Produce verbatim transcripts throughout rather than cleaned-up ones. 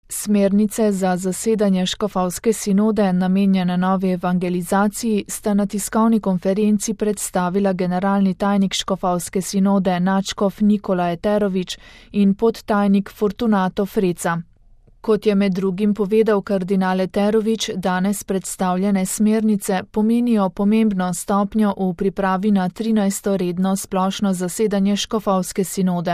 Smernice za zasedanje škofovske sinode, namenjene novi evangelizaciji, sta na tiskovni konferenci predstavila generalni tajnik škofovske sinode nadškof Nikola Eterović in podtajnik Fortunato Freca. Kot je med drugim povedal kardinal Eterović, danes predstavljene smernice pomenijo pomembno stopnjo v pripravi na trinajsto redno splošno zasedanje škofovske sinode.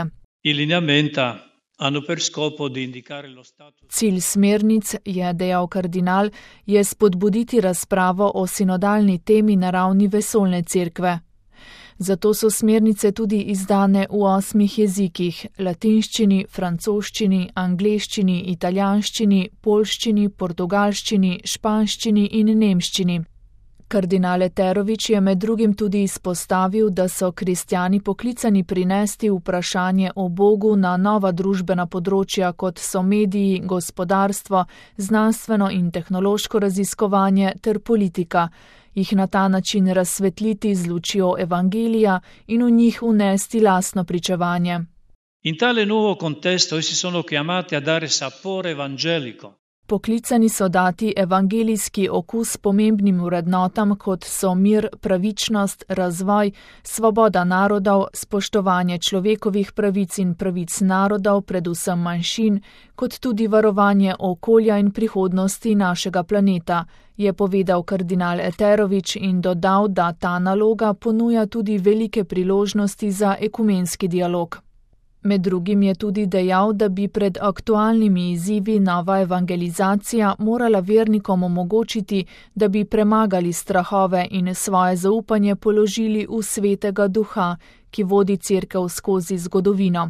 Cilj smernic, je dejal kardinal, je spodbuditi razpravo o sinodalni temi na ravni vesoljne cerkve. Zato so smernice tudi izdane v osmih jezikih: latinščini, francoščini, angleščini, italijanščini, poljščini, portugalščini, španščini in nemščini. Kardinal Eterović je med drugim tudi izpostavil, da so kristjani poklicani prinesti vprašanje o Bogu na nova družbena področja, kot so mediji, gospodarstvo, znanstveno in tehnološko raziskovanje ter politika, jih na ta način razsvetliti z lučjo evangelija in v njih unesti lastno pričevanje. In tale nuovo contesto essi sono chiamati a dare sapore evangelico. Poklicani so dati evangelijski okus pomembnim vrednotam, kot so mir, pravičnost, razvoj, svoboda narodov, spoštovanje človekovih pravic in pravic narodov, predvsem manjšin, kot tudi varovanje okolja in prihodnosti našega planeta, je povedal kardinal Eterović in dodal, da ta naloga ponuja tudi velike priložnosti za ekumenski dialog. Med drugim je tudi dejal, da bi pred aktualnimi izzivi nova evangelizacija morala vernikom omogočiti, da bi premagali strahove in svoje zaupanje položili v Svetega Duha, ki vodi cerkev skozi zgodovino.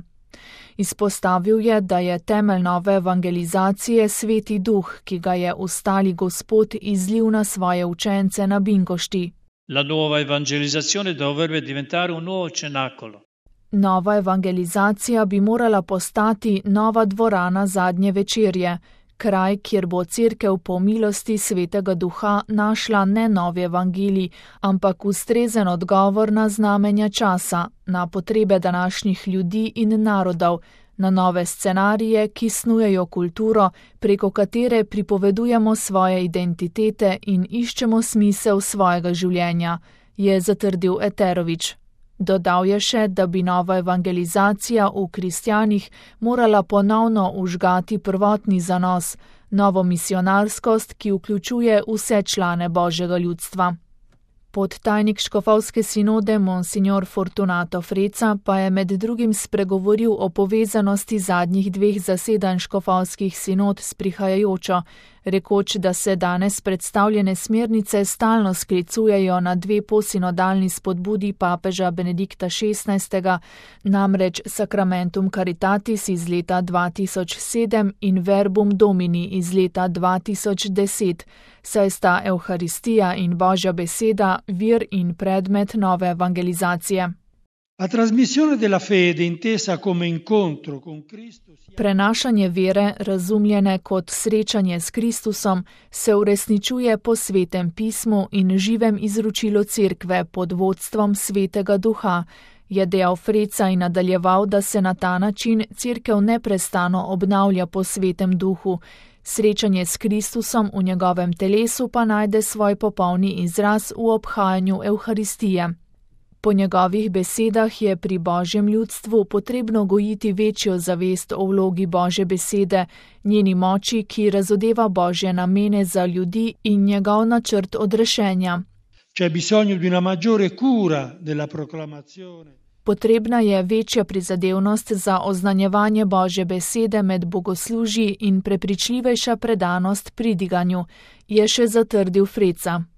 Izpostavil je, da je temelj nove evangelizacije Sveti Duh, ki ga je ustali Gospod izlil na svoje učence na Binkošti. La nuova evangelizzazione dovrebbe diventare un nuovo cenacolo. Nova evangelizacija bi morala postati nova dvorana zadnje večerje, kraj, kjer bo cerkev po milosti Svetega Duha našla ne novi evangelij, ampak ustrezen odgovor na znamenja časa, na potrebe današnjih ljudi in narodov, na nove scenarije, ki snujejo kulturo, preko katere pripovedujemo svoje identitete in iščemo smisel svojega življenja, je zatrdil Eterović. Dodal je še, da bi nova evangelizacija v kristjanih morala ponovno užgati prvotni zanos, novo misionarskost, ki vključuje vse člane Božjega ljudstva. Podtajnik škofovske sinode monsignor Fortunato Freca pa je med drugim spregovoril o povezanosti zadnjih dveh zasedanj škofovskih sinod s prihajajočo, rekoč, da se danes predstavljene smernice stalno sklicujejo na dve posinodalni spodbudi papeža Benedikta šestnajstega, namreč Sacramentum Caritatis iz leta dva tisoč sedem in Verbum Domini iz leta dva tisoč deset, saj sta Evharistija in Božja beseda vir in predmet nove evangelizacije. La trasmissione della fede intesa come incontro con Cristo. Prenašanje vere, razumljene kot srečanje s Kristusom, se uresničuje po Svetem pismu in živem izročilu cerkve pod vodstvom Svetega Duha, je dejal Freca in nadaljeval, da se na ta način cerkev neprestano obnavlja po Svetem Duhu. Srečanje s Kristusom v njegovem telesu pa najde svoj popolni izraz v obhajanju Evharistije. Po njegovih besedah je pri Božjem ljudstvu potrebno gojiti večjo zavest o vlogi Božje besede, njeni moči, ki razodeva Božje namene za ljudi in njegov načrt odrešenja. C'è bisogno di una maggiore cura della proclamazione. Potrebna je večja prizadevnost za oznanjevanje Božje besede med bogoslužji in prepričljivejša predanost pridiganju, je še zatrdil Freca.